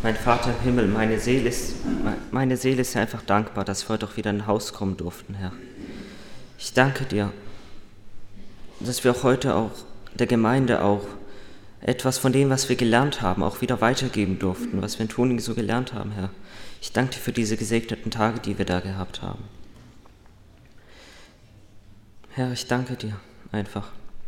Mein Vater im Himmel, meine Seele ist dir einfach dankbar, dass wir heute auch wieder in ein Haus kommen durften, Herr. Ich danke dir, dass wir auch heute auch der Gemeinde auch etwas von dem, was wir gelernt haben, auch wieder weitergeben durften, was wir in Tuning so gelernt haben, Herr. Ich danke dir für diese gesegneten Tage, die wir da gehabt haben. Herr, ich danke dir einfach.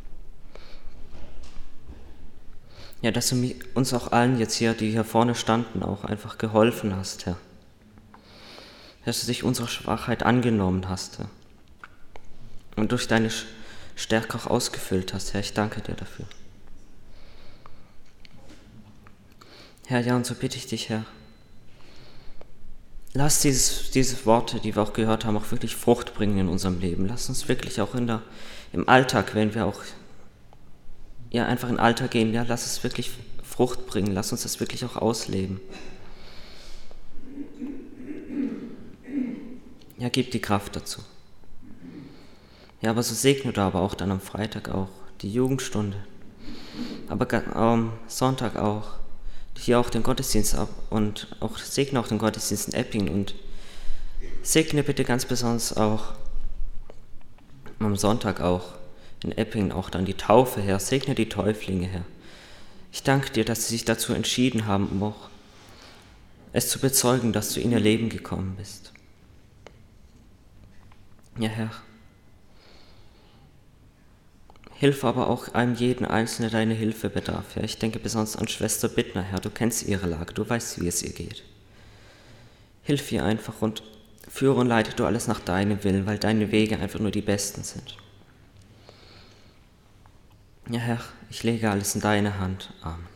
Ja, dass du uns auch allen jetzt hier, die hier vorne standen, auch einfach geholfen hast, Herr. Dass du dich unserer Schwachheit angenommen hast, Herr. Und durch deine Stärke auch ausgefüllt hast, Herr. Ich danke dir dafür. Herr, ja, und so bitte ich dich, Herr. Lass diese Worte, die wir auch gehört haben, auch wirklich Frucht bringen in unserem Leben. Lass uns wirklich auch im Alltag, wenn wir auch einfach in den Alltag gehen, ja, lass es wirklich Frucht bringen. Lass uns das wirklich auch ausleben. Ja, gib die Kraft dazu. Ja, aber so segne du aber auch dann am Freitag auch die Jugendstunde. Aber am Sonntag auch. Hier auch den Gottesdienst ab und auch segne auch den Gottesdienst in Eppingen und segne bitte ganz besonders auch am Sonntag auch in Eppingen auch dann die Taufe, Herr. Segne die Täuflinge, Herr. Ich danke dir, dass sie sich dazu entschieden haben, um auch es zu bezeugen, dass du in ihr Leben gekommen bist. Ja, Herr. Hilf aber auch einem jeden Einzelnen, der deine Hilfe bedarf, Herr. Ich denke besonders an Schwester Bittner, Herr. Du kennst ihre Lage, du weißt, wie es ihr geht. Hilf ihr einfach und führe und leite du alles nach deinem Willen, weil deine Wege einfach nur die besten sind. Ja, Herr, ich lege alles in deine Hand. Amen.